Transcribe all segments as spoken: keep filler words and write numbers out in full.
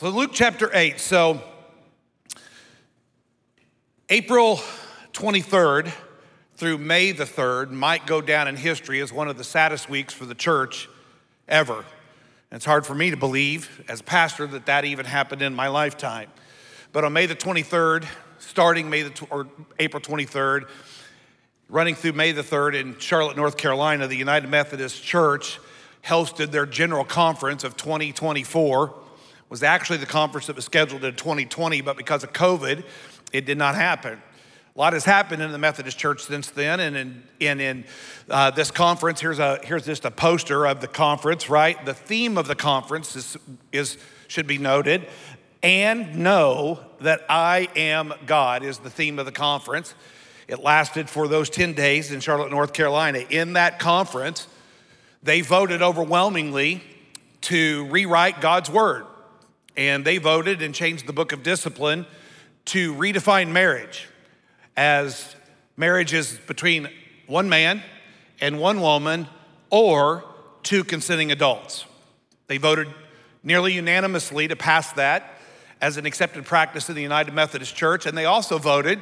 So Luke chapter eight. So April twenty-third through May the third might go down in history as one of the saddest weeks for the church ever. And it's hard for me to believe as a pastor that that even happened in my lifetime. But on May the twenty-third, starting May the or April twenty-third, running through May the third in Charlotte, North Carolina, the United Methodist Church hosted their general conference of twenty twenty-four. It was actually the conference that was scheduled in twenty twenty, but because of COVID, it did not happen. A lot has happened in the Methodist Church since then, and in, in, in uh, this conference, here's, a, here's just a poster of the conference, right? The theme of the conference is, is should be noted, and know that I am God is the theme of the conference. It lasted for those ten days in Charlotte, North Carolina. In that conference, they voted overwhelmingly to rewrite God's word. And they voted and changed the book of discipline to redefine marriage as marriage is between one man and one woman or two consenting adults. They voted nearly unanimously to pass that as an accepted practice in the United Methodist Church. And they also voted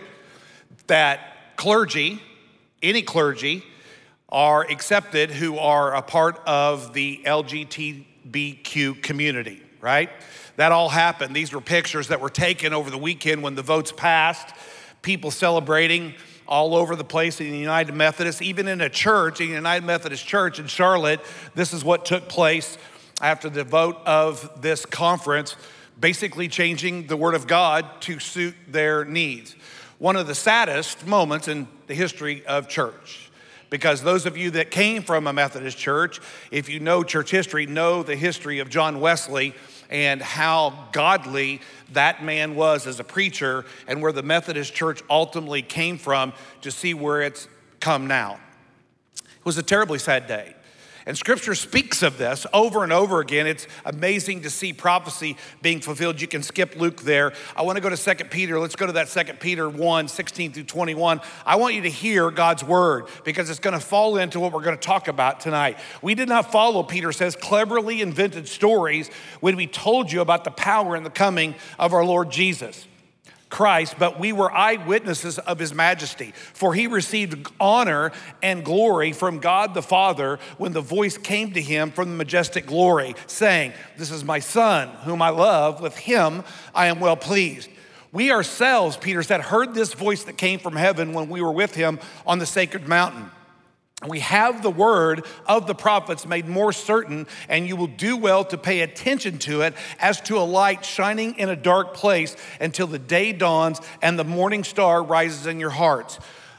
that clergy, any clergy, are accepted who are a part of the L G B T Q community, right? That all happened. These were pictures that were taken over the weekend when the votes passed. People celebrating all over the place in the United Methodist, even in a church, in the United Methodist Church in Charlotte. This is what took place after the vote of this conference, basically changing the word of God to suit their needs. One of the saddest moments in the history of church. Because those of you that came from a Methodist church, if you know church history, know the history of John Wesley and how godly that man was as a preacher and where the Methodist Church ultimately came from to see where it's come now. It was a terribly sad day. And scripture speaks of this over and over again. It's amazing to see prophecy being fulfilled. You can skip Luke there. I want to go to Second Peter. Let's go to that Second Peter one, sixteen through twenty-one. I want you to hear God's word because it's going to fall into what we're going to talk about tonight. We did not follow, Peter says, cleverly invented stories when we told you about the power and the coming of our Lord Jesus Christ, but we were eyewitnesses of his majesty. For he received honor and glory from God the Father when the voice came to him from the majestic glory, saying, "This is my son, whom I love. With him I am well pleased." We ourselves, Peter said, heard this voice that came from heaven when we were with him on the sacred mountain. We have the word of the prophets made more certain, and you will do well to pay attention to it as to a light shining in a dark place until the day dawns and the morning star rises in your hearts.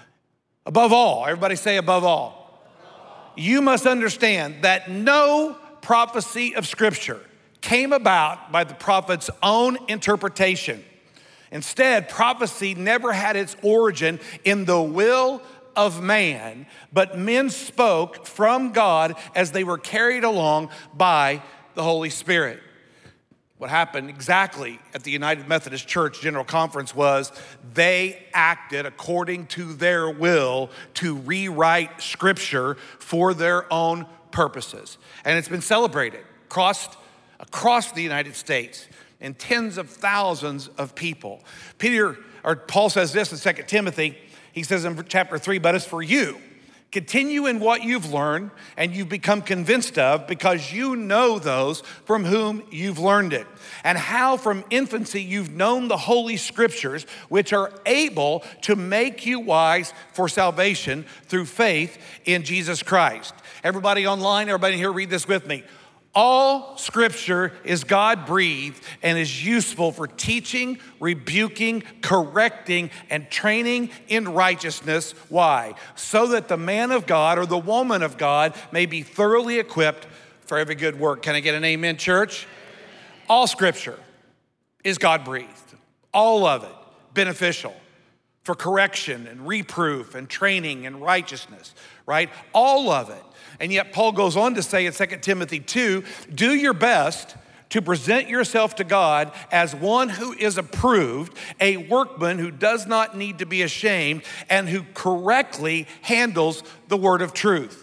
Above all, everybody say above all. You must understand that no prophecy of Scripture came about by the prophet's own interpretation. Instead, prophecy never had its origin in the will of man, but men spoke from God as they were carried along by the Holy Spirit. What happened exactly at the United Methodist Church General Conference was they acted according to their will to rewrite Scripture for their own purposes. And it's been celebrated across, across the United States and tens of thousands of people. Peter, or Paul says this in Second Timothy. He says in chapter three, but as for you, continue in what you've learned and you've become convinced of because you know those from whom you've learned it and how from infancy you've known the Holy Scriptures, which are able to make you wise for salvation through faith in Jesus Christ. Everybody online, everybody here, read this with me. All Scripture is God-breathed and is useful for teaching, rebuking, correcting, and training in righteousness. Why? So that the man of God or the woman of God may be thoroughly equipped for every good work. Can I get an amen, church? All Scripture is God-breathed. All of it beneficial for correction and reproof and training in righteousness, right? All of it. And yet Paul goes on to say in Second Timothy two, do your best to present yourself to God as one who is approved, a workman who does not need to be ashamed and who correctly handles the word of truth.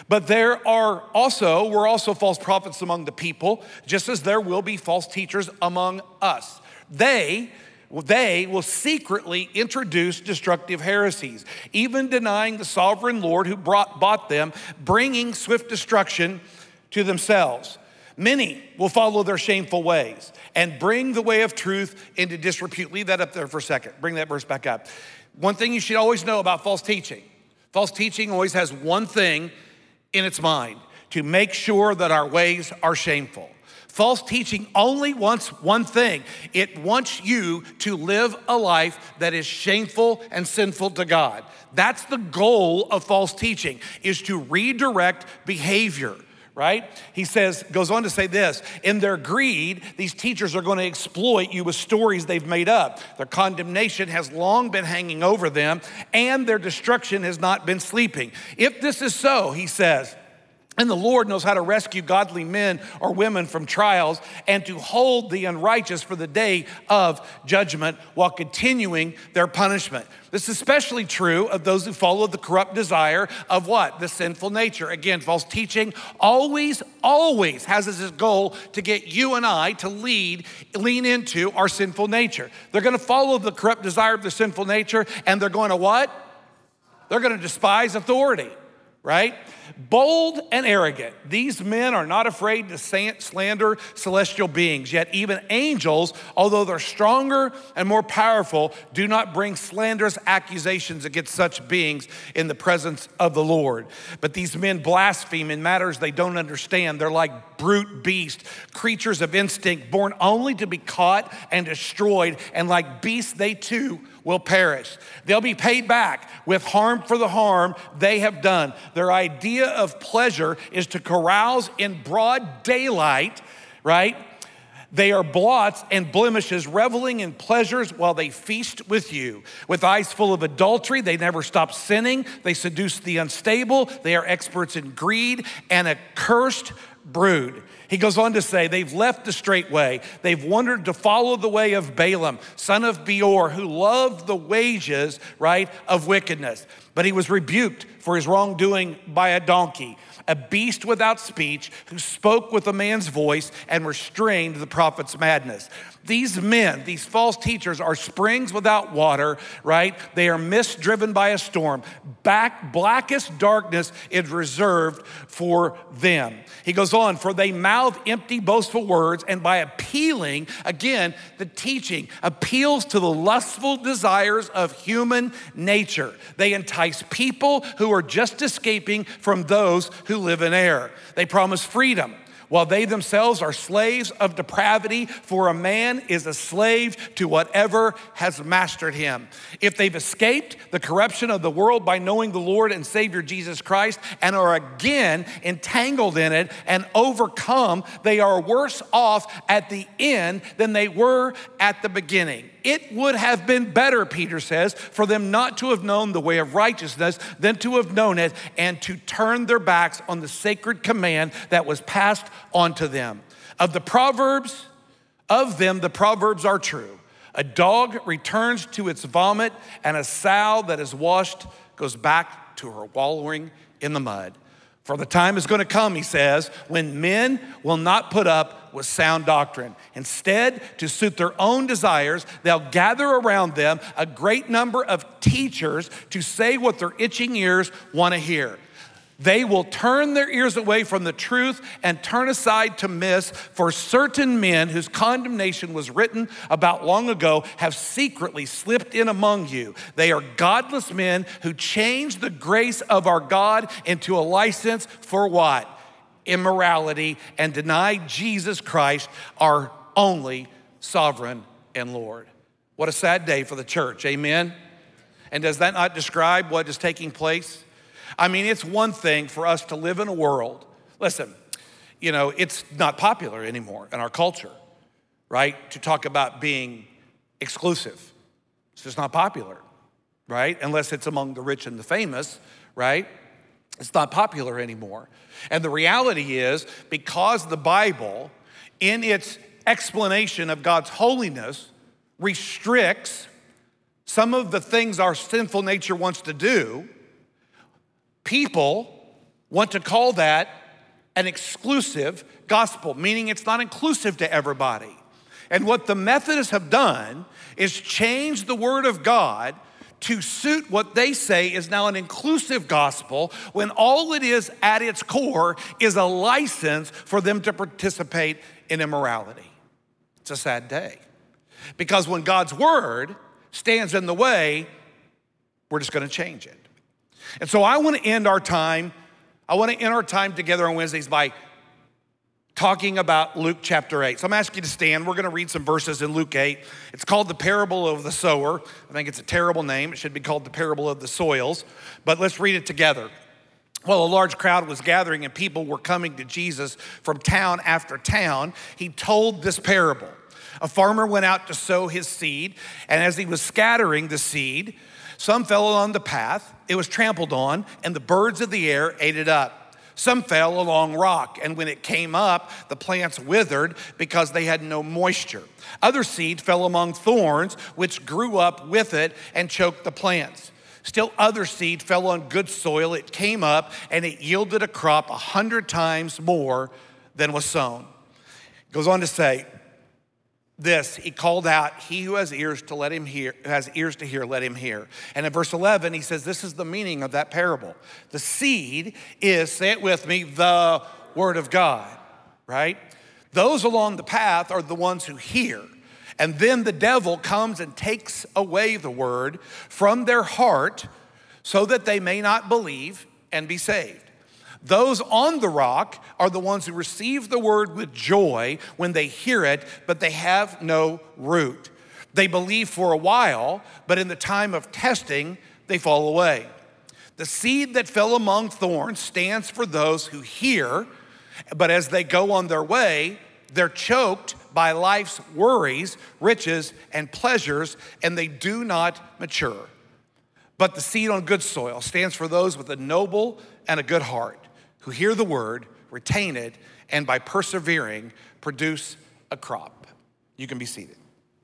But there are also, we're also false prophets among the people, just as there will be false teachers among us. They, they will secretly introduce destructive heresies, even denying the sovereign Lord who brought, bought them, bringing swift destruction to themselves. Many will follow their shameful ways and bring the way of truth into disrepute. Leave that up there for a second. Bring that verse back up. One thing you should always know about false teaching. False teaching always has one thing in its mind: to make sure that our ways are shameful. False teaching only wants one thing. It wants you to live a life that is shameful and sinful to God. That's the goal of false teaching, is to redirect behavior, right? He says, goes on to say this: in their greed, these teachers are going to exploit you with stories they've made up. Their condemnation has long been hanging over them, and their destruction has not been sleeping. If this is so, he says, and the Lord knows how to rescue godly men or women from trials and to hold the unrighteous for the day of judgment while continuing their punishment. This is especially true of those who follow the corrupt desire of what? The sinful nature. Again, false teaching always, always has as its goal to get you and I to lead, lean into our sinful nature. They're gonna follow the corrupt desire of the sinful nature, and they're going to what? They're gonna despise authority, right? Bold and arrogant, these men are not afraid to slander celestial beings. Yet even angels, although they're stronger and more powerful, do not bring slanderous accusations against such beings in the presence of the Lord. But these men blaspheme in matters they don't understand. They're like brute beasts, creatures of instinct, born only to be caught and destroyed, and like beasts they too will perish. They'll be paid back with harm for the harm they have done. Their idea of pleasure is to carouse in broad daylight, right? They are blots and blemishes, reveling in pleasures while they feast with you. With eyes full of adultery, they never stop sinning. They seduce the unstable. They are experts in greed and a cursed brood. He goes on to say, they've left the straight way. They've wandered to follow the way of Balaam, son of Beor, who loved the wages, right, of wickedness. But he was rebuked for his wrongdoing by a donkey, a beast without speech, who spoke with a man's voice and restrained the prophet's madness. These men, these false teachers, are springs without water, right? They are mist driven by a storm. Back, blackest darkness is reserved for them. He goes on, for they mouth empty, boastful words, and by appealing, again, the teaching appeals to the lustful desires of human nature. They entice people who are just escaping from those who live in error. They promise freedom, while they themselves are slaves of depravity, for a man is a slave to whatever has mastered him. If they've escaped the corruption of the world by knowing the Lord and Savior Jesus Christ and are again entangled in it and overcome, they are worse off at the end than they were at the beginning. It would have been better, Peter says, for them not to have known the way of righteousness than to have known it and to turn their backs on the sacred command that was passed on to them. Of the Proverbs, of them the Proverbs are true. A dog returns to its vomit, and a sow that is washed goes back to her wallowing in the mud. For the time is going to come, he says, when men will not put up with sound doctrine. Instead, to suit their own desires, they'll gather around them a great number of teachers to say what their itching ears want to hear. They will turn their ears away from the truth and turn aside to myths, for certain men whose condemnation was written about long ago have secretly slipped in among you. They are godless men who change the grace of our God into a license for what? Immorality, and deny Jesus Christ, our only sovereign and Lord. What a sad day for the church, amen? And does that not describe what is taking place? I mean, it's one thing for us to live in a world. Listen, you know, it's not popular anymore in our culture, right? To talk about being exclusive. It's just not popular, right? Unless it's among the rich and the famous, right? It's not popular anymore. And the reality is, because the Bible, in its explanation of God's holiness, restricts some of the things our sinful nature wants to do, people want to call that an exclusive gospel, meaning it's not inclusive to everybody. And what the Methodists have done is change the word of God to suit what they say is now an inclusive gospel, when all it is at its core is a license for them to participate in immorality. It's a sad day. Because when God's word stands in the way, we're just gonna change it. And so I wanna end our time, I wanna end our time together on Wednesdays by talking about Luke chapter eight. So I'm asking you to stand. We're gonna read some verses in Luke eight. It's called the parable of the sower. I think it's a terrible name. It should be called the parable of the soils, but let's read it together. Well, a large crowd was gathering and people were coming to Jesus from town after town. He told this parable. A farmer went out to sow his seed, and as he was scattering the seed, some fell along the path, it was trampled on, and the birds of the air ate it up. Some fell along rock, and when it came up, the plants withered because they had no moisture. Other seed fell among thorns, which grew up with it and choked the plants. Still other seed fell on good soil. It came up, and it yielded a crop a hundred times more than was sown. It goes on to say, this, he called out, he who has ears to let him hear, who has ears to hear, let him hear. And in verse eleven, he says, this is the meaning of that parable. The seed is, say it with me, the word of God, right? Those along the path are the ones who hear. And then the devil comes and takes away the word from their heart so that they may not believe and be saved. Those on the rock are the ones who receive the word with joy when they hear it, but they have no root. They believe for a while, but in the time of testing, they fall away. The seed that fell among thorns stands for those who hear, but as they go on their way, they're choked by life's worries, riches, and pleasures, and they do not mature. But the seed on good soil stands for those with a noble and a good heart, who hear the word, retain it, and by persevering, produce a crop. You can be seated.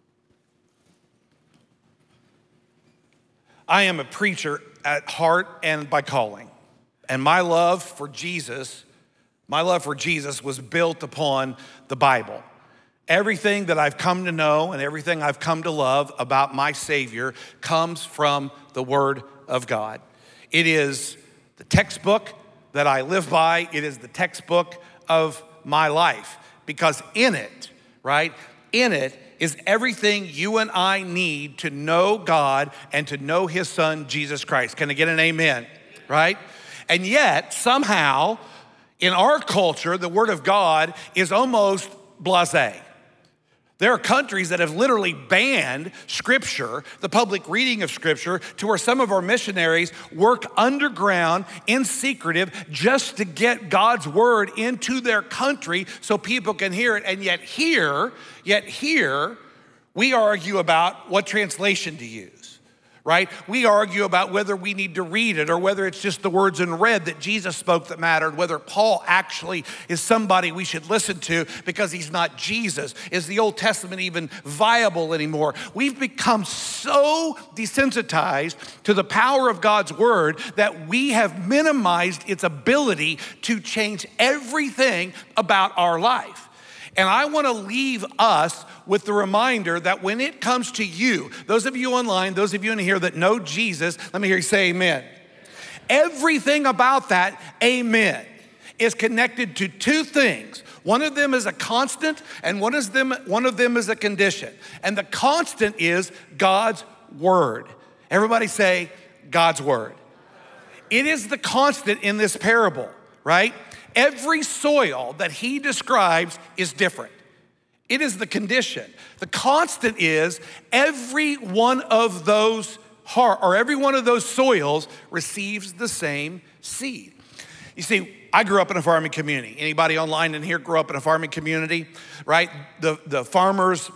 I am a preacher at heart and by calling. And my love for Jesus, my love for Jesus was built upon the Bible. Everything that I've come to know and everything I've come to love about my Savior comes from the Word of God. It is the textbook that I live by. It is the textbook of my life, because in it, right, in it is everything you and I need to know God and to know his son, Jesus Christ. Can I get an amen, right? And yet, somehow, in our culture, the word of God is almost blasé. There are countries that have literally banned scripture, the public reading of scripture, to where some of our missionaries work underground in secretive just to get God's word into their country so people can hear it. And yet here, yet here, we argue about what translation to use. Right? We argue about whether we need to read it or whether it's just the words in red that Jesus spoke that mattered, whether Paul actually is somebody we should listen to because he's not Jesus. Is the Old Testament even viable anymore? We've become so desensitized to the power of God's word that we have minimized its ability to change everything about our life. And I want to leave us with the reminder that when it comes to you, those of you online, those of you in here that know Jesus, let me hear you say amen. Everything about that, amen, is connected to two things. One of them is a constant and one of them, one of them is a condition. And the constant is God's word. Everybody say God's word. It is the constant in this parable, right? Every soil that he describes is different. It is the condition. The constant is every one of those heart, or every one of those soils receives the same seed. You see, I grew up in a farming community. Anybody online in here grew up in a farming community, right? The, the farmers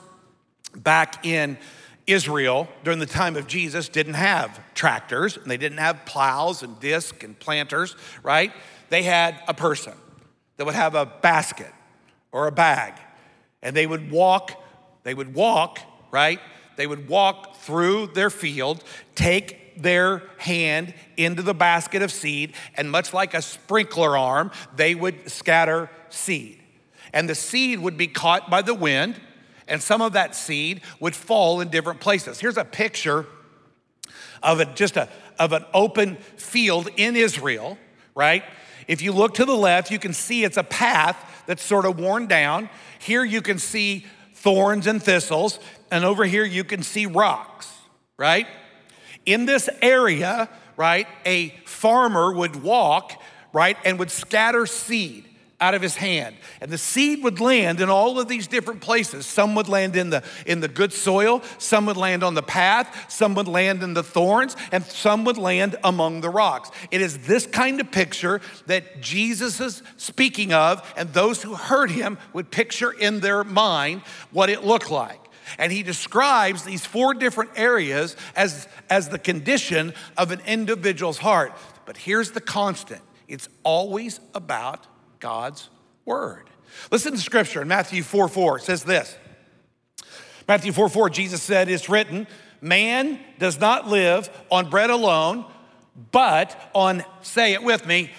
back in Israel during the time of Jesus didn't have tractors, and they didn't have plows and discs and planters, right? They had a person that would have a basket or a bag, and they would walk, they would walk, right? They would walk through their field, take their hand into the basket of seed, and much like a sprinkler arm, they would scatter seed. And the seed would be caught by the wind, and some of that seed would fall in different places. Here's a picture of a, just a, of an open field in Israel, right? If you look to the left, you can see it's a path that's sort of worn down. Here you can see thorns and thistles, and over here you can see rocks, right? In this area, right, a farmer would walk, right, and would scatter seed out of his hand. And the seed would land in all of these different places. Some would land in the, in the good soil, some would land on the path, some would land in the thorns, and some would land among the rocks. It is this kind of picture that Jesus is speaking of, and those who heard him would picture in their mind what it looked like. And he describes these four different areas as, as the condition of an individual's heart. But here's the constant. It's always about God's word. Listen to scripture in Matthew four four. It says this. Matthew four four, Jesus said, it's written, man does not live on bread alone, but on, say it with me,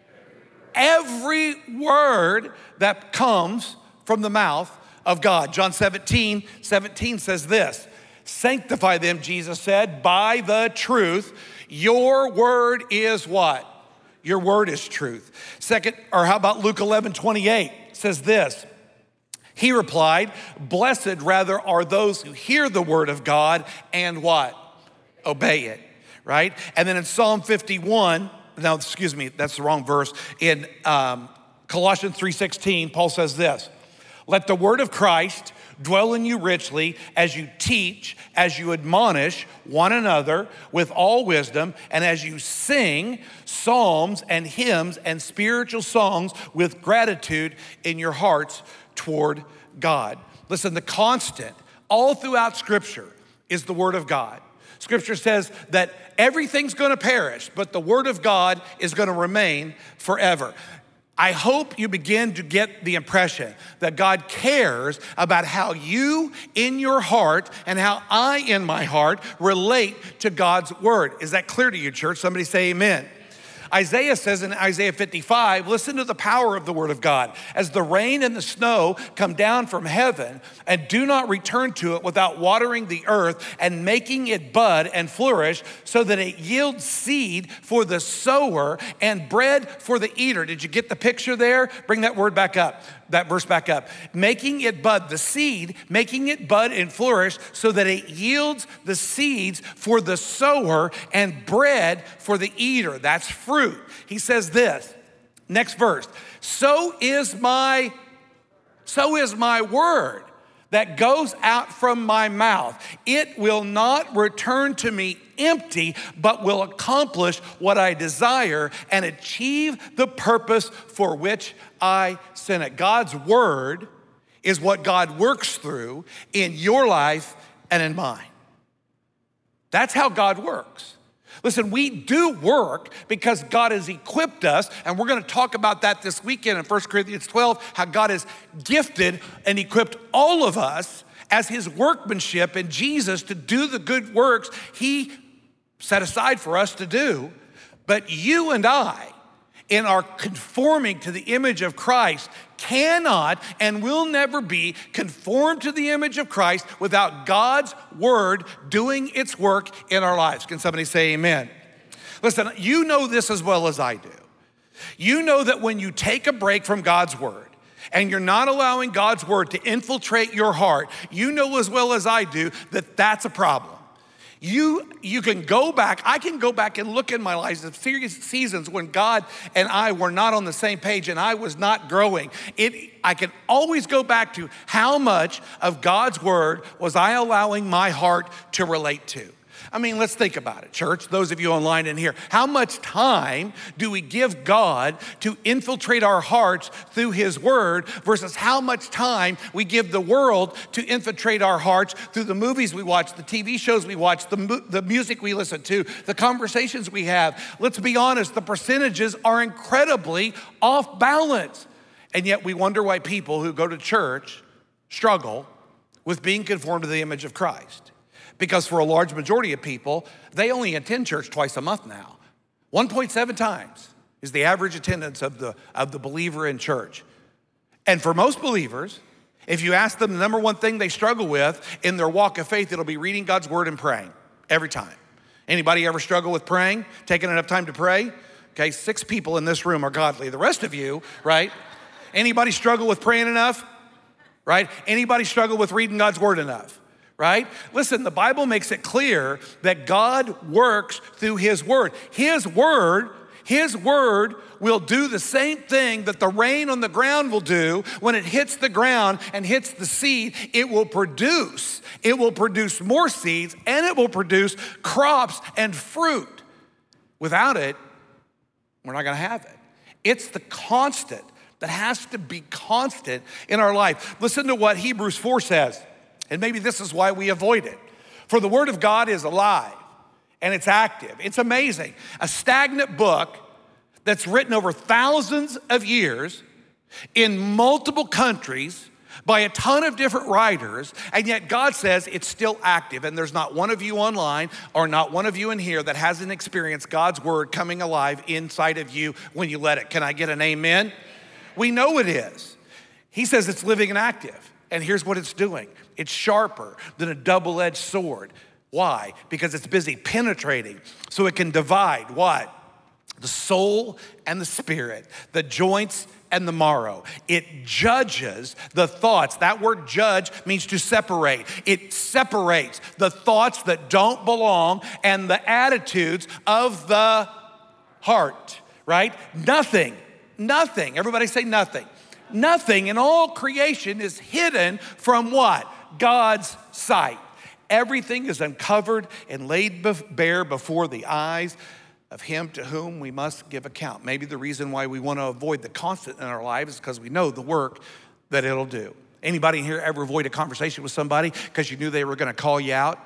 every word that comes from the mouth of God. John seventeen seventeen says this, sanctify them, Jesus said, by the truth. Your word is what? Your word is truth. Second, or how about Luke eleven twenty-eight says this. He replied, blessed rather are those who hear the word of God and what? Obey it, right? And then in Psalm fifty-one, now excuse me, that's the wrong verse. In um, Colossians three sixteen, Paul says this, let the word of Christ dwell in you richly as you teach, as you admonish one another with all wisdom, and as you sing psalms and hymns and spiritual songs with gratitude in your hearts toward God. Listen, the constant all throughout Scripture is the word of God. Scripture says that everything's gonna perish, but the word of God is gonna remain forever. I hope you begin to get the impression that God cares about how you in your heart and how I in my heart relate to God's word. Is that clear to you, church? Somebody say amen. Isaiah says in Isaiah fifty-five, listen to the power of the word of God. As the rain and the snow come down from heaven and do not return to it without watering the earth and making it bud and flourish so that it yields seed for the sower and bread for the eater. Did you get the picture there? Bring that word back up, that verse back up. Making it bud, the seed, making it bud and flourish so that it yields the seeds for the sower and bread for the eater. That's fruit. He says this, next verse, so is my, so is my word that goes out from my mouth. It will not return to me empty, but will accomplish what I desire and achieve the purpose for which I sent it. God's word is what God works through in your life and in mine. That's how God works. Listen, we do work because God has equipped us, and we're gonna talk about that this weekend in First Corinthians twelve, how God has gifted and equipped all of us as his workmanship in Jesus to do the good works he set aside for us to do. But you and I, in our conforming to the image of Christ, cannot and will never be conformed to the image of Christ without God's word doing its work in our lives. Can somebody say amen? Listen, you know this as well as I do. You know that when you take a break from God's word and you're not allowing God's word to infiltrate your heart, you know as well as I do that that's a problem. You, you can go back, I can go back and look in my life of serious seasons when God and I were not on the same page and I was not growing. It, I can always go back to how much of God's word was I allowing my heart to relate to. I mean, let's think about it, church, those of you online and here. How much time do we give God to infiltrate our hearts through his word versus how much time we give the world to infiltrate our hearts through the movies we watch, the T V shows we watch, the, mu- the music we listen to, the conversations we have? Let's be honest, the percentages are incredibly off balance. And yet we wonder why people who go to church struggle with being conformed to the image of Christ. Because for a large majority of people, they only attend church twice a month now. one point seven times is the average attendance of the, of the believer in church. And for most believers, if you ask them the number one thing they struggle with in their walk of faith, it'll be reading God's word and praying every time. Anybody ever struggle with praying, taking enough time to pray? Okay, six people in this room are godly. The rest of you, right? Anybody struggle with praying enough? Right? Anybody struggle with reading God's word enough? Right? Listen, the Bible makes it clear that God works through his word. His word, his word will do the same thing that the rain on the ground will do. When it hits the ground and hits the seed, it will produce. It will produce more seeds and it will produce crops and fruit. Without it, we're not gonna have it. It's the constant that has to be constant in our life. Listen to what Hebrews four says. And maybe this is why we avoid it. For the word of God is alive and it's active. It's amazing. A stagnant book that's written over thousands of years in multiple countries by a ton of different writers, and yet God says it's still active. And there's not one of you online or not one of you in here that hasn't experienced God's word coming alive inside of you when you let it. Can I get an amen? We know it is. He says it's living and active. And here's what it's doing. It's sharper than a double-edged sword. Why? Because it's busy penetrating so it can divide what? The soul and the spirit, the joints and the marrow. It judges the thoughts. That word judge means to separate. It separates the thoughts that don't belong and the attitudes of the heart, right? Nothing, nothing, everybody say nothing. Nothing in all creation is hidden from what? God's sight. Everything is uncovered and laid bare before the eyes of him to whom we must give account. Maybe the reason why we want to avoid the constant in our lives is because we know the work that it'll do. Anybody in here ever avoid a conversation with somebody because you knew they were going to call you out?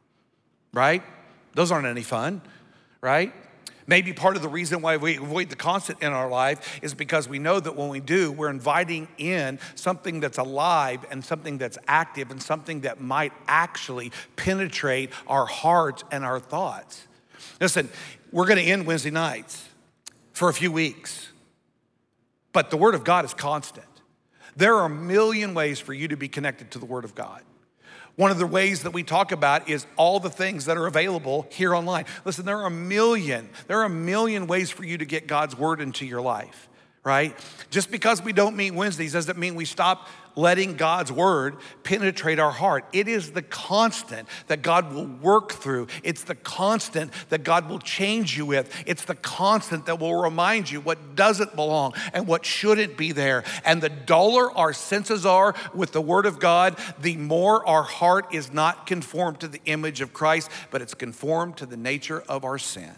Right? Those aren't any fun, right? Maybe part of the reason why we avoid the constant in our life is because we know that when we do, we're inviting in something that's alive and something that's active and something that might actually penetrate our hearts and our thoughts. Listen, we're gonna end Wednesday nights for a few weeks, but the Word of God is constant. There are a million ways for you to be connected to the Word of God. One of the ways that we talk about is all the things that are available here online. Listen, there are a million, there are a million ways for you to get God's word into your life, right? Just because we don't meet Wednesdays doesn't mean we stop letting God's word penetrate our heart. It is the constant that God will work through. It's the constant that God will change you with. It's the constant that will remind you what doesn't belong and what shouldn't be there. And the duller our senses are with the word of God, the more our heart is not conformed to the image of Christ, but it's conformed to the nature of our sin.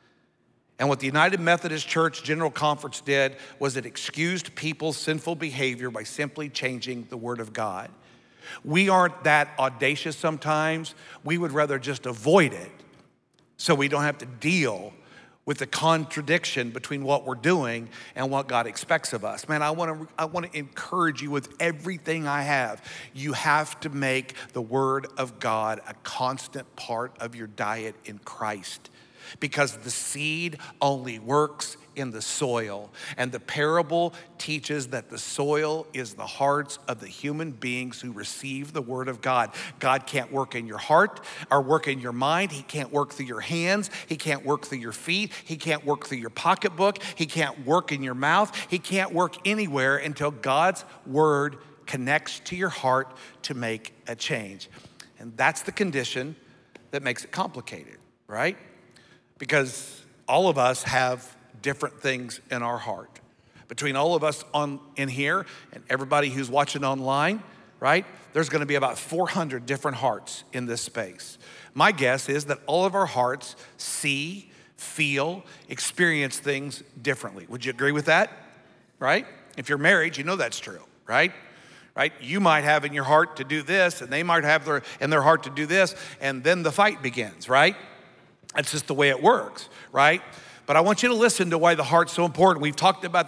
And what the United Methodist Church General Conference did was it excused people's sinful behavior by simply changing the word of God. We aren't that audacious sometimes. We would rather just avoid it so we don't have to deal with the contradiction between what we're doing and what God expects of us. Man, I want to I want to encourage you with everything I have. You have to make the word of God a constant part of your diet in Christ, because the seed only works in the soil. And the parable teaches that the soil is the hearts of the human beings who receive the word of God. God can't work in your heart or work in your mind. He can't work through your hands. He can't work through your feet. He can't work through your pocketbook. He can't work in your mouth. He can't work anywhere until God's word connects to your heart to make a change. And that's the condition that makes it complicated, right? Because all of us have different things in our heart. Between all of us on in here and everybody who's watching online, right? There's gonna be about four hundred different hearts in this space. My guess is that all of our hearts see, feel, experience things differently. Would you agree with that? Right? If you're married, you know that's true, right? Right? You might have in your heart to do this, and they might have their in their heart to do this, and then the fight begins, right? That's just the way it works, right? But I want you to listen to why the heart's so important. We've talked about this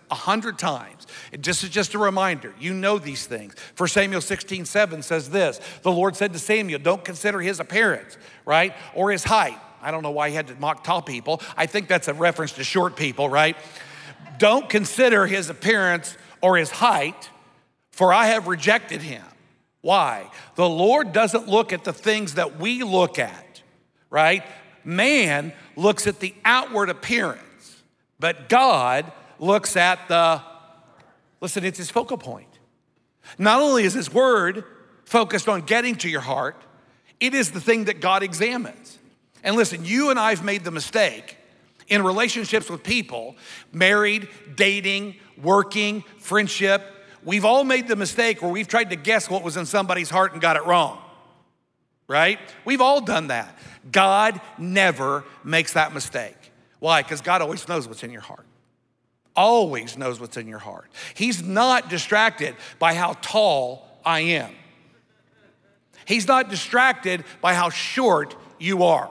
a hundred times. And just as just a reminder, you know these things. First Samuel sixteen seven says this, the Lord said to Samuel, don't consider his appearance, right? Or his height. I don't know why he had to mock tall people. I think that's a reference to short people, right? Don't consider his appearance or his height, for I have rejected him. Why? The Lord doesn't look at the things that we look at, right? Man looks at the outward appearance, but God looks at the, listen, it's his focal point. Not only is his word focused on getting to your heart, it is the thing that God examines. And listen, you and I have made the mistake in relationships with people, married, dating, working, friendship. We've all made the mistake where we've tried to guess what was in somebody's heart and got it wrong, right? We've all done that. God never makes that mistake. Why? Because God always knows what's in your heart. Always knows what's in your heart. He's not distracted by how tall I am. He's not distracted by how short you are.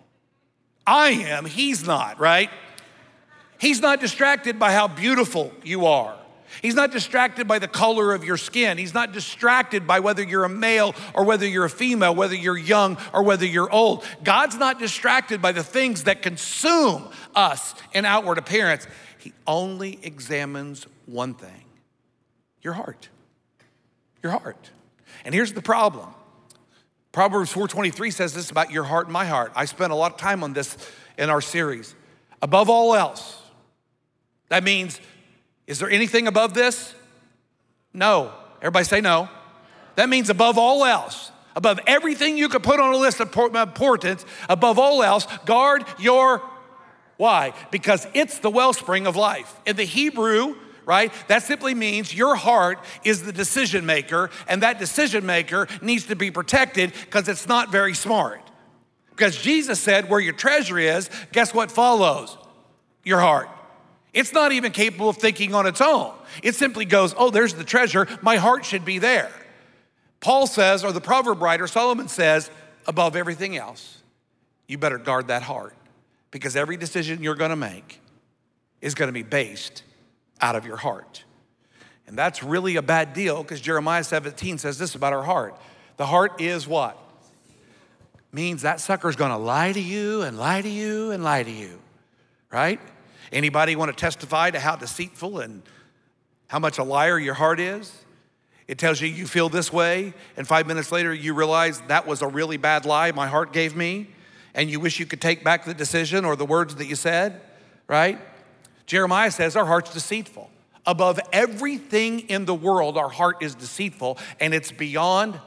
I am, he's not, right? He's not distracted by how beautiful you are. He's not distracted by the color of your skin. He's not distracted by whether you're a male or whether you're a female, whether you're young or whether you're old. God's not distracted by the things that consume us in outward appearance. He only examines one thing, your heart, your heart. And here's the problem. Proverbs four twenty-three says this about your heart and my heart. I spent a lot of time on this in our series. Above all else, that means, is there anything above this? No. Everybody say no. That means above all else, above everything you could put on a list of importance, above all else, guard your, why? Because it's the wellspring of life. In the Hebrew, right, that simply means your heart is the decision maker, and that decision maker needs to be protected because it's not very smart. Because Jesus said, where your treasure is, guess what follows? Your heart. It's not even capable of thinking on its own. It simply goes, oh, there's the treasure. My heart should be there. Paul says, or the proverb writer, Solomon says, above everything else, you better guard that heart, because every decision you're gonna make is gonna be based out of your heart. And that's really a bad deal, because Jeremiah seventeen says this about our heart. The heart is what? Means that sucker's gonna lie to you and lie to you and lie to you, right? Anybody want to testify to how deceitful and how much a liar your heart is? It tells you you feel this way, and five minutes later you realize that was a really bad lie my heart gave me, and you wish you could take back the decision or the words that you said, right? Jeremiah says our heart's deceitful. Above everything in the world, our heart is deceitful, and it's beyond.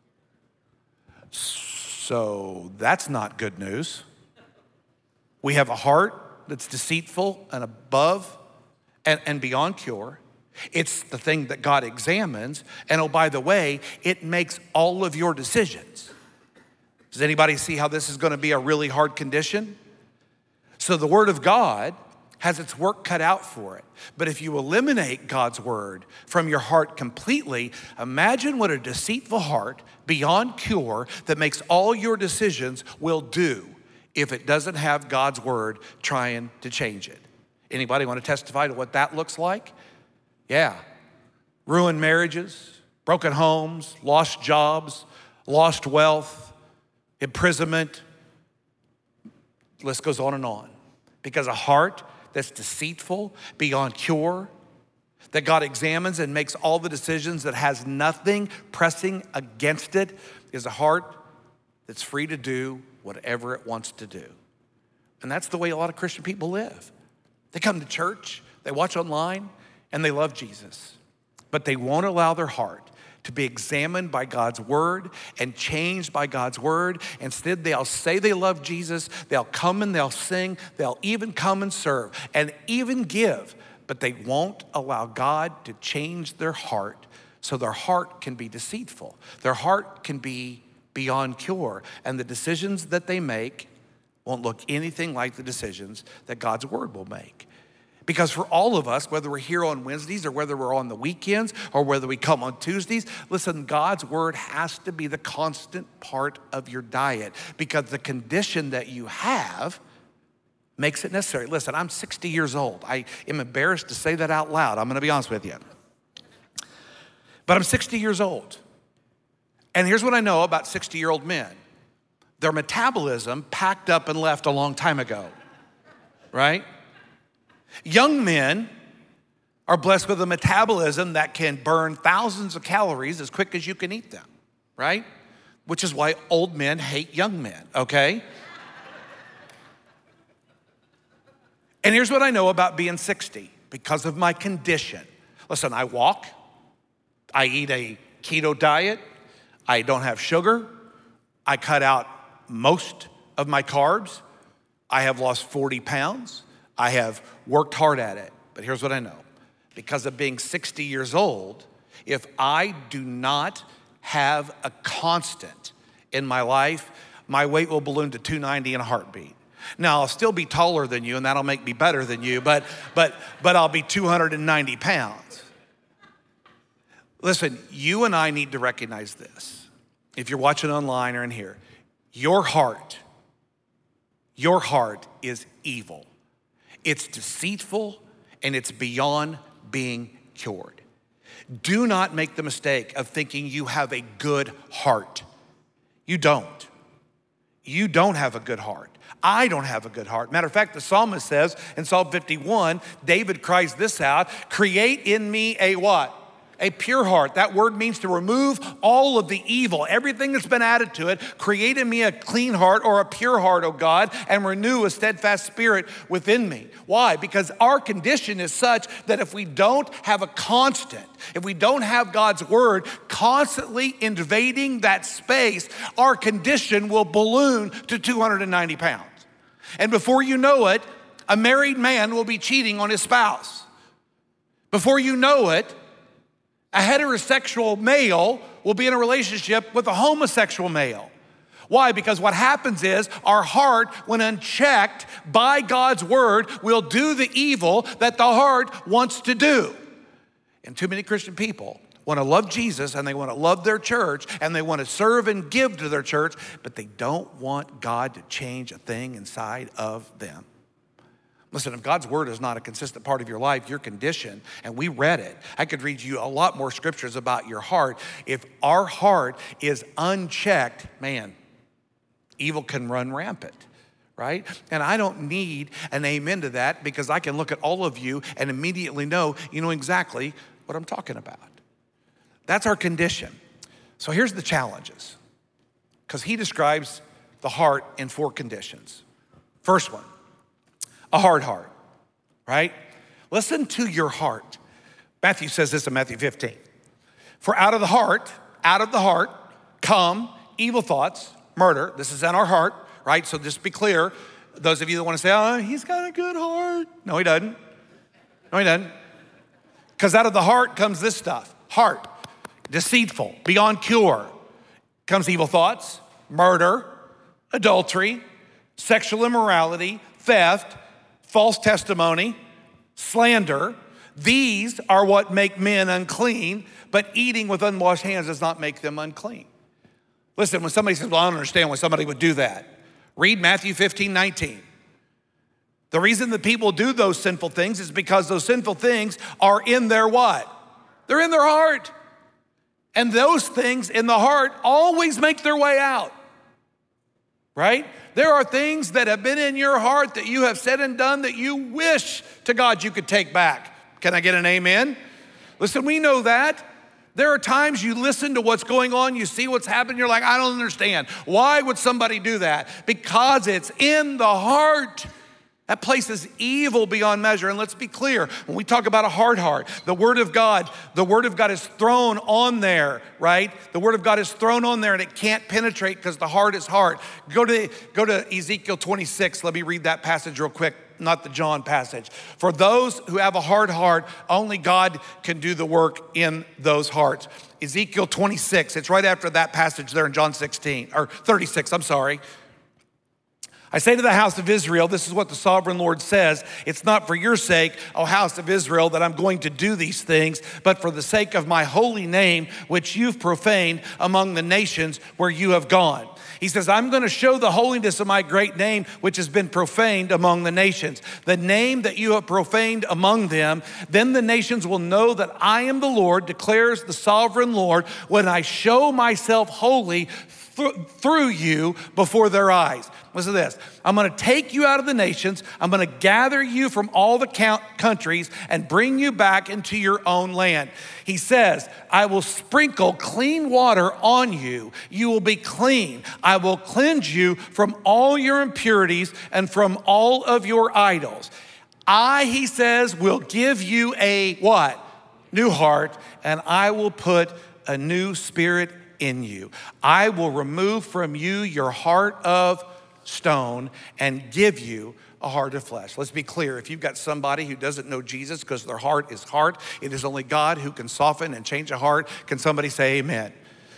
So that's not good news. We have a heart that's deceitful and above and, and beyond cure. It's the thing that God examines. And oh, by the way, it makes all of your decisions. Does anybody see how this is going to be a really hard condition? So the Word of God has its work cut out for it. But if you eliminate God's Word from your heart completely, imagine what a deceitful heart beyond cure that makes all your decisions will do if it doesn't have God's Word trying to change it. Anybody want to testify to what that looks like? Yeah. Ruined marriages, broken homes, lost jobs, lost wealth, imprisonment. The list goes on and on. Because a heart that's deceitful, beyond cure, that God examines and makes all the decisions, that has nothing pressing against it, is a heart that's free to do whatever it wants to do. And that's the way a lot of Christian people live. They come to church, they watch online, and they love Jesus, but they won't allow their heart to be examined by God's Word and changed by God's Word. Instead, they'll say they love Jesus, they'll come and they'll sing, they'll even come and serve and even give, but they won't allow God to change their heart so their heart can be deceitful. Their heart can be beyond cure, and the decisions that they make won't look anything like the decisions that God's Word will make. Because for all of us, whether we're here on Wednesdays or whether we're on the weekends or whether we come on Tuesdays, listen, God's Word has to be the constant part of your diet, because the condition that you have makes it necessary. Listen, I'm sixty years old. I am embarrassed to say that out loud. I'm gonna be honest with you. But I'm sixty years old. And here's what I know about sixty-year-old men. Their metabolism packed up and left a long time ago, right? Young men are blessed with a metabolism that can burn thousands of calories as quick as you can eat them, right? Which is why old men hate young men, okay? And here's what I know about being sixty because of my condition. Listen, I walk, I eat a keto diet, I don't have sugar, I cut out most of my carbs, I have lost forty pounds, I have worked hard at it. But here's what I know. Because of being sixty years old, if I do not have a constant in my life, my weight will balloon to two ninety in a heartbeat. Now, I'll still be taller than you, and that'll make me better than you, but, but, but I'll be two hundred ninety pounds. Listen, you and I need to recognize this. If you're watching online or in here, your heart, your heart is evil. It's deceitful, and it's beyond being cured. Do not make the mistake of thinking you have a good heart. You don't. You don't have a good heart. I don't have a good heart. Matter of fact, the psalmist says in Psalm fifty-one, David cries this out, create in me a what? A pure heart. That word means to remove all of the evil, everything that's been added to it. Create in me a clean heart or a pure heart, oh God, and renew a steadfast spirit within me. Why? Because our condition is such that if we don't have a constant, if we don't have God's word constantly invading that space, our condition will balloon to two hundred ninety pounds. And before you know it, a married man will be cheating on his spouse. Before you know it, a heterosexual male will be in a relationship with a homosexual male. Why? Because what happens is our heart, when unchecked by God's word, will do the evil that the heart wants to do. And too many Christian people want to love Jesus and they want to love their church and they want to serve and give to their church, but they don't want God to change a thing inside of them. Listen, if God's word is not a consistent part of your life, your condition, and we read it, I could read you a lot more scriptures about your heart. If our heart is unchecked, man, evil can run rampant, right? And I don't need an amen to that because I can look at all of you and immediately know, you know exactly what I'm talking about. That's our condition. So here's the challenges, because he describes the heart in four conditions. First one, a hard heart, right? Listen to your heart. Matthew says this in Matthew fifteen. For out of the heart, out of the heart come evil thoughts, murder. This is in our heart, right? So just be clear. Those of you that want to say, oh, he's got a good heart. No, he doesn't. No, he doesn't. Because out of the heart comes this stuff. Heart, deceitful, beyond cure. Comes evil thoughts, murder, adultery, sexual immorality, theft, false testimony, slander. These are what make men unclean, but eating with unwashed hands does not make them unclean. Listen, when somebody says, well, I don't understand why somebody would do that. Read Matthew fifteen, nineteen. The reason that people do those sinful things is because those sinful things are in their what? They're in their heart. And those things in the heart always make their way out, right? There are things that have been in your heart that you have said and done that you wish to God you could take back. Can I get an amen? Listen, we know that. There are times you listen to what's going on, you see what's happening, you're like, I don't understand. Why would somebody do that? Because it's in the heart. That place is evil beyond measure. And let's be clear, when we talk about a hard heart, the word of God, the word of God is thrown on there, right? The word of God is thrown on there and it can't penetrate because the heart is hard. Go to, go to Ezekiel twenty-six. Let me read that passage real quick, not the John passage. For those who have a hard heart, only God can do the work in those hearts. Ezekiel twenty-six, it's right after that passage there in John sixteen, or thirty-six, I'm sorry. I say to the house of Israel, this is what the sovereign Lord says, it's not for your sake, O house of Israel, that I'm going to do these things, but for the sake of my holy name, which you've profaned among the nations where you have gone. He says, I'm going to show the holiness of my great name, which has been profaned among the nations. The name that you have profaned among them, then the nations will know that I am the Lord, declares the sovereign Lord, when I show myself holy through you before their eyes. Listen to this. I'm going to take you out of the nations. I'm going to gather you from all the countries and bring you back into your own land. He says, I will sprinkle clean water on you. You will be clean. I will cleanse you from all your impurities and from all of your idols. I, he says, will give you a what? New heart, and I will put a new spirit in you. I will remove from you your heart of stone and give you a heart of flesh. Let's be clear. If you've got somebody who doesn't know Jesus because their heart is hard, it is only God who can soften and change a heart. Can somebody say amen?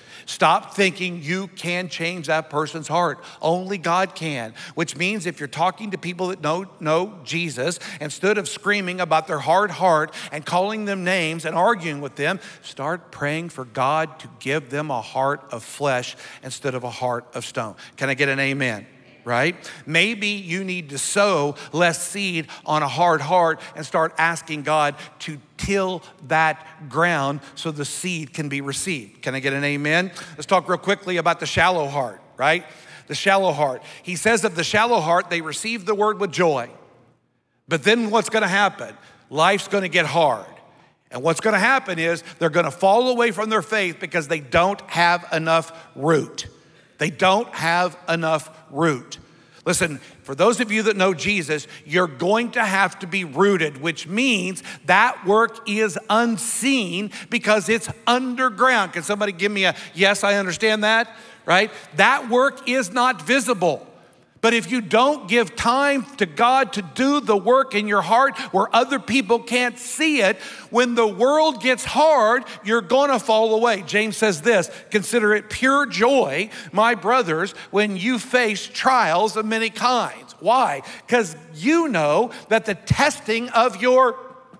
Stop thinking you can change that person's heart. Only God can, which means if you're talking to people that know, know Jesus, instead of screaming about their hard heart and calling them names and arguing with them, start praying for God to give them a heart of flesh instead of a heart of stone. Can I get an amen? Right? Maybe you need to sow less seed on a hard heart and start asking God to till that ground so the seed can be received. Can I get an amen? Let's talk real quickly about the shallow heart, right? The shallow heart. He says of the shallow heart, they receive the word with joy. But then what's going to happen? Life's going to get hard. And what's going to happen is they're going to fall away from their faith because they don't have enough root. They don't have enough root. Listen, for those of you that know Jesus, you're going to have to be rooted, which means that work is unseen because it's underground. Can somebody give me a yes, I understand that, right? That work is not visible. But if you don't give time to God to do the work in your heart where other people can't see it, when the world gets hard, you're gonna fall away. James says this, consider it pure joy, my brothers, when you face trials of many kinds. Why? Because you know that the testing of your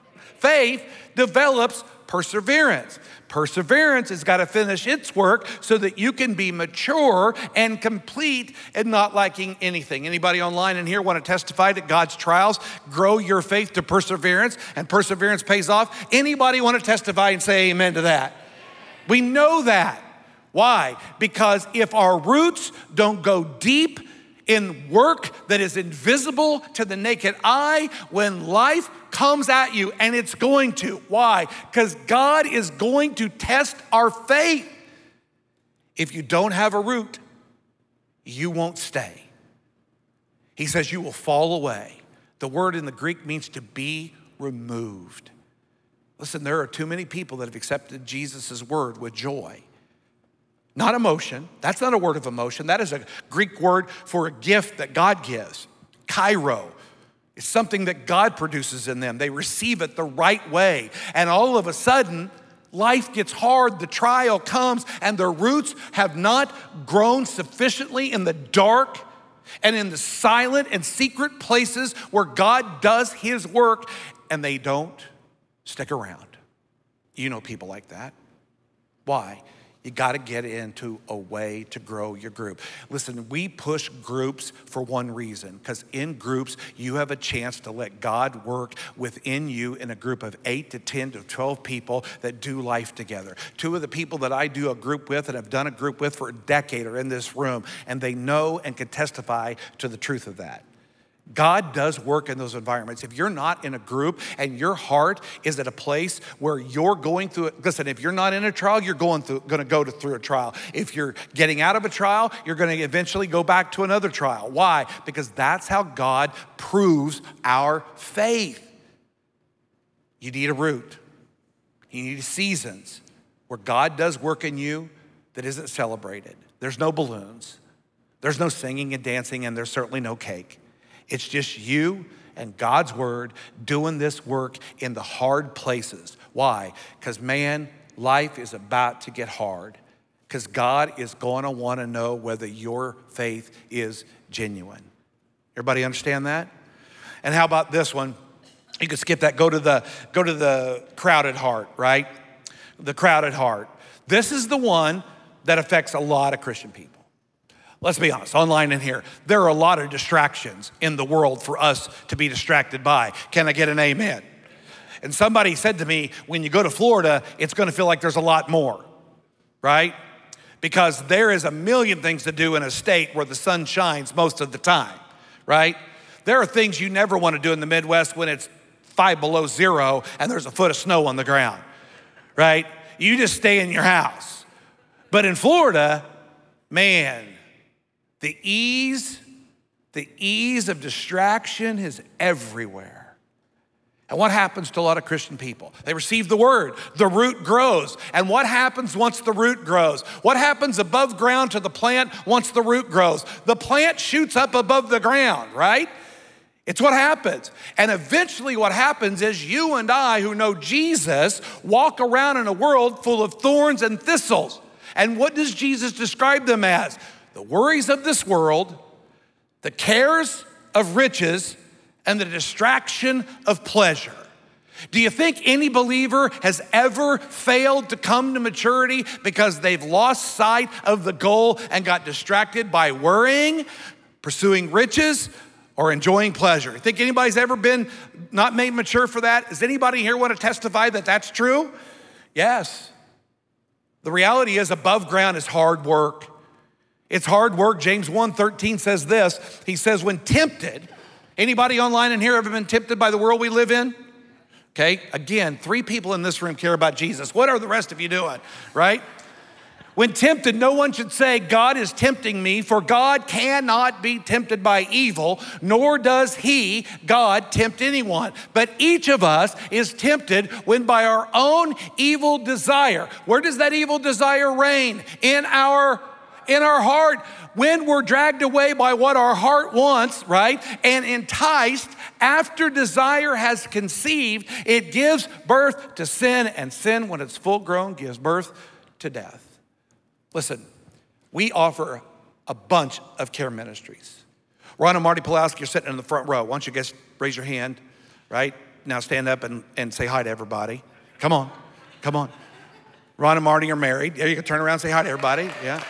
faith develops perseverance. Perseverance has got to finish its work so that you can be mature and complete and not lacking anything. Anybody online in here want to testify that God's trials grow your faith to perseverance and perseverance pays off? Anybody want to testify and say amen to that? We know that. Why? Because if our roots don't go deep in work that is invisible to the naked eye, when life comes at you, and it's going to. Why? Because God is going to test our faith. If you don't have a root, you won't stay. He says you will fall away. The word in the Greek means to be removed. Listen, there are too many people that have accepted Jesus' word with joy. Not emotion. That's not a word of emotion. That is a Greek word for a gift that God gives. Kairo. It's something that God produces in them. They receive it the right way. And all of a sudden, life gets hard, the trial comes, and their roots have not grown sufficiently in the dark and in the silent and secret places where God does his work, and they don't stick around. You know people like that. Why? You got to get into a way to grow your group. Listen, we push groups for one reason, because in groups, you have a chance to let God work within you in a group of eight to ten to twelve people that do life together. Two of the people that I do a group with and have done a group with for a decade are in this room, and they know and can testify to the truth of that. God does work in those environments. If you're not in a group and your heart is at a place where you're going through it, listen, if you're not in a trial, you're going through, going to go to, through a trial. If you're getting out of a trial, you're going to eventually go back to another trial. Why? Because that's how God proves our faith. You need a root. You need seasons where God does work in you that isn't celebrated. There's no balloons. There's no singing and dancing, and there's certainly no cake. It's just you and God's word doing this work in the hard places. Why? Because man, life is about to get hard. Because God is going to want to know whether your faith is genuine. Everybody understand that? And how about this one? You could skip that. Go to the, go to the crowded heart, right? The crowded heart. This is the one that affects a lot of Christian people. Let's be honest, online and here, there are a lot of distractions in the world for us to be distracted by. Can I get an amen? And somebody said to me, when you go to Florida, it's gonna feel like there's a lot more, right? Because there is a million things to do in a state where the sun shines most of the time, right? There are things you never wanna do in the Midwest when it's five below zero and there's a foot of snow on the ground, right? You just stay in your house. But in Florida, man, the ease, the ease of distraction is everywhere. And what happens to a lot of Christian people? They receive the word, the root grows. And what happens once the root grows? What happens above ground to the plant once the root grows? The plant shoots up above the ground, right? It's what happens. And eventually what happens is you and I who know Jesus walk around in a world full of thorns and thistles. And what does Jesus describe them as? The worries of this world, the cares of riches, and the distraction of pleasure. Do you think any believer has ever failed to come to maturity because they've lost sight of the goal and got distracted by worrying, pursuing riches, or enjoying pleasure? Think anybody's ever been not made mature for that? Does anybody here want to testify that that's true? Yes. The reality is above ground is hard work. It's hard work. James one thirteen says this. He says, when tempted, anybody online in here ever been tempted by the world we live in? Okay, again, three people in this room care about Jesus. What are the rest of you doing, right? When tempted, no one should say, God is tempting me, for God cannot be tempted by evil, nor does he, God, tempt anyone. But each of us is tempted when by our own evil desire. Where does that evil desire reign? In our, in our heart. When we're dragged away by what our heart wants, right? And enticed after desire has conceived, it gives birth to sin, and sin, when it's full grown, gives birth to death. Listen, we offer a bunch of care ministries. Ron and Marty Pulowski are sitting in the front row. Why don't you guys raise your hand, right? Now stand up and, and say hi to everybody. Come on, come on. Ron and Marty are married. Yeah, you can turn around and say hi to everybody, yeah.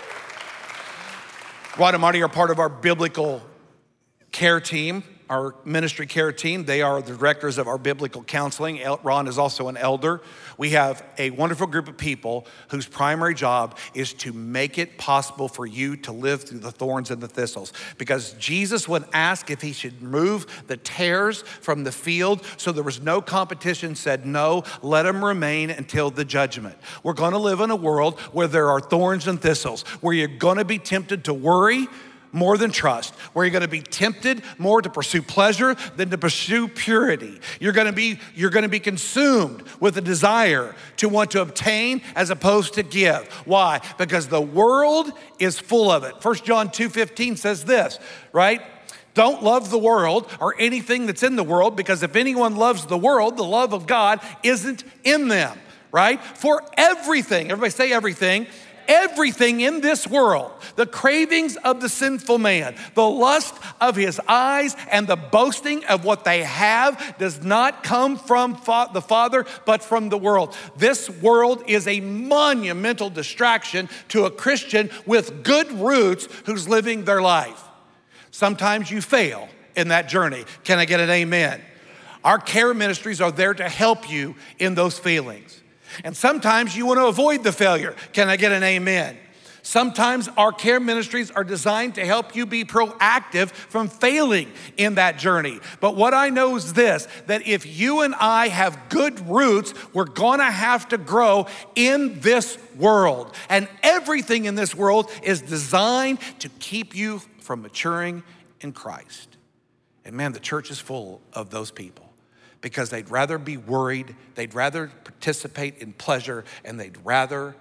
Ron and Marty are part of our biblical care team, our ministry care team. They are the directors of our biblical counseling. Ron is also an elder. We have a wonderful group of people whose primary job is to make it possible for you to live through the thorns and the thistles. Because Jesus would ask if he should remove the tares from the field so there was no competition, said no, let them remain until the judgment. We're gonna live in a world where there are thorns and thistles, where you're gonna be tempted to worry more than trust, where you're gonna be tempted more to pursue pleasure than to pursue purity. You're gonna be, you're gonna be consumed with a desire to want to obtain as opposed to give. Why? Because the world is full of it. First John two fifteen says this, right? Don't love the world or anything that's in the world, because if anyone loves the world, the love of God isn't in them, right? For everything, everybody say everything, everything in this world, the cravings of the sinful man, the lust of his eyes, and the boasting of what they have does not come from fa- the Father, but from the world. This world is a monumental distraction to a Christian with good roots who's living their life. Sometimes you fail in that journey. Can I get an amen? Our care ministries are there to help you in those feelings. And sometimes you want to avoid the failure. Can I get an amen? Sometimes our care ministries are designed to help you be proactive from failing in that journey. But what I know is this, that if you and I have good roots, we're gonna have to grow in this world. And everything in this world is designed to keep you from maturing in Christ. And man, the church is full of those people, because they'd rather be worried, they'd rather participate in pleasure, and they'd rather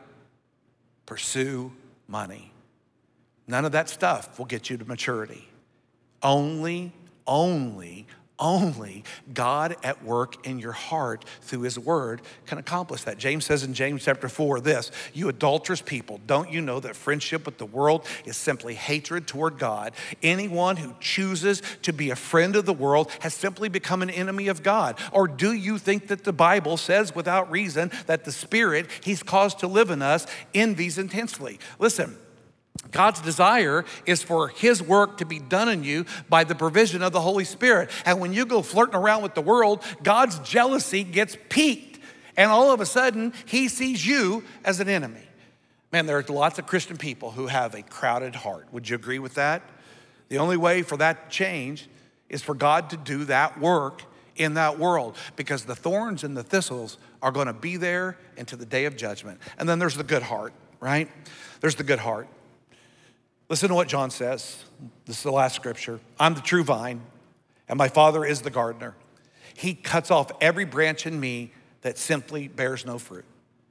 pursue money. None of that stuff will get you to maturity. Only, only, only God at work in your heart through his word can accomplish that. James says in James chapter four this, you adulterous people, don't you know that friendship with the world is simply hatred toward God? Anyone who chooses to be a friend of the world has simply become an enemy of God. Or do you think that the Bible says without reason that the Spirit he's caused to live in us envies intensely? Listen, God's desire is for his work to be done in you by the provision of the Holy Spirit. And when you go flirting around with the world, God's jealousy gets piqued. And all of a sudden, he sees you as an enemy. Man, there are lots of Christian people who have a crowded heart. Would you agree with that? The only way for that to change is for God to do that work in that world, because the thorns and the thistles are going to be there until the day of judgment. And then there's the good heart, right? There's the good heart. Listen to what John says. This is the last scripture. I'm the true vine, and my Father is the gardener. He cuts off every branch in me that simply bears no fruit.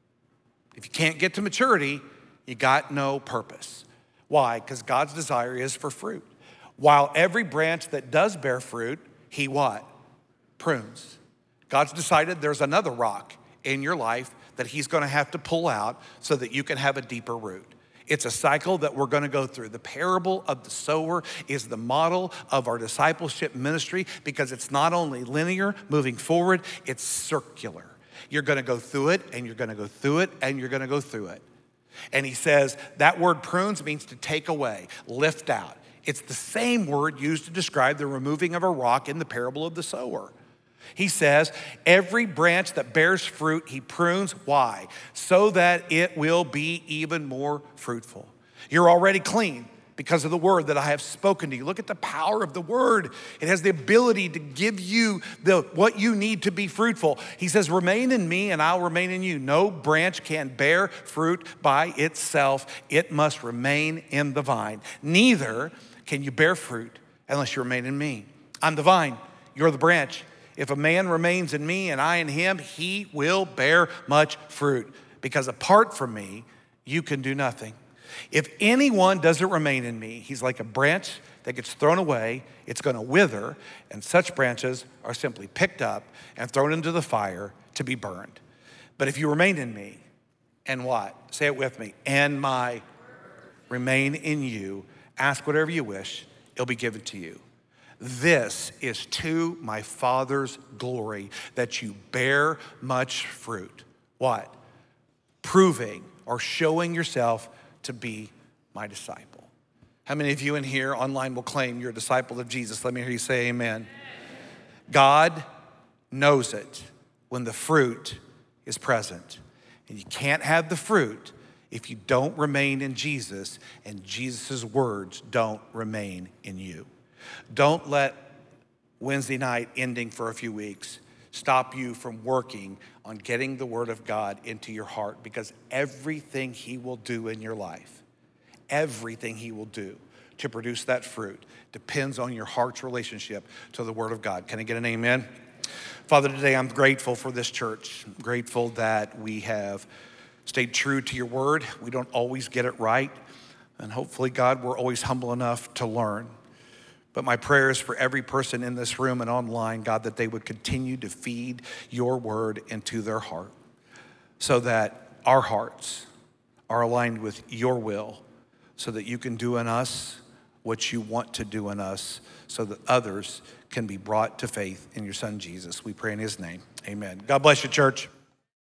If you can't get to maturity, you got no purpose. Why? Because God's desire is for fruit. While every branch that does bear fruit, he what? Prunes. God's decided there's another rock in your life that he's going to have to pull out so that you can have a deeper root. It's a cycle that we're going to go through. The parable of the sower is the model of our discipleship ministry because it's not only linear, moving forward, it's circular. You're going to go through it, and you're going to go through it, and you're going to go through it. And he says that word prunes means to take away, lift out. It's the same word used to describe the removing of a rock in the parable of the sower. He says, every branch that bears fruit, he prunes. Why? So that it will be even more fruitful. You're already clean because of the word that I have spoken to you. Look at the power of the word. It has the ability to give you the what you need to be fruitful. He says, remain in me and I'll remain in you. No branch can bear fruit by itself. It must remain in the vine. Neither can you bear fruit unless you remain in me. I'm the vine, you're the branch. If a man remains in me and I in him, he will bear much fruit, because apart from me, you can do nothing. If anyone doesn't remain in me, he's like a branch that gets thrown away. It's going to wither, and such branches are simply picked up and thrown into the fire to be burned. But if you remain in me, and what? Say it with me. And my remain in you, ask whatever you wish, it'll be given to you. This is to my Father's glory, that you bear much fruit. What? Proving or showing yourself to be my disciple. How many of you in here online will claim you're a disciple of Jesus? Let me hear you say amen. God knows it when the fruit is present. And you can't have the fruit if you don't remain in Jesus and Jesus' words don't remain in you. Don't let Wednesday night ending for a few weeks stop you from working on getting the word of God into your heart, because everything he will do in your life, everything he will do to produce that fruit depends on your heart's relationship to the word of God. Can I get an amen? Father, today I'm grateful for this church. I'm grateful that we have stayed true to your word. We don't always get it right. And hopefully, God, we're always humble enough to learn. But my prayer is for every person in this room and online, God, that they would continue to feed your word into their heart so that our hearts are aligned with your will, so that you can do in us what you want to do in us, so that others can be brought to faith in your son, Jesus. We pray in his name. Amen. God bless you, church.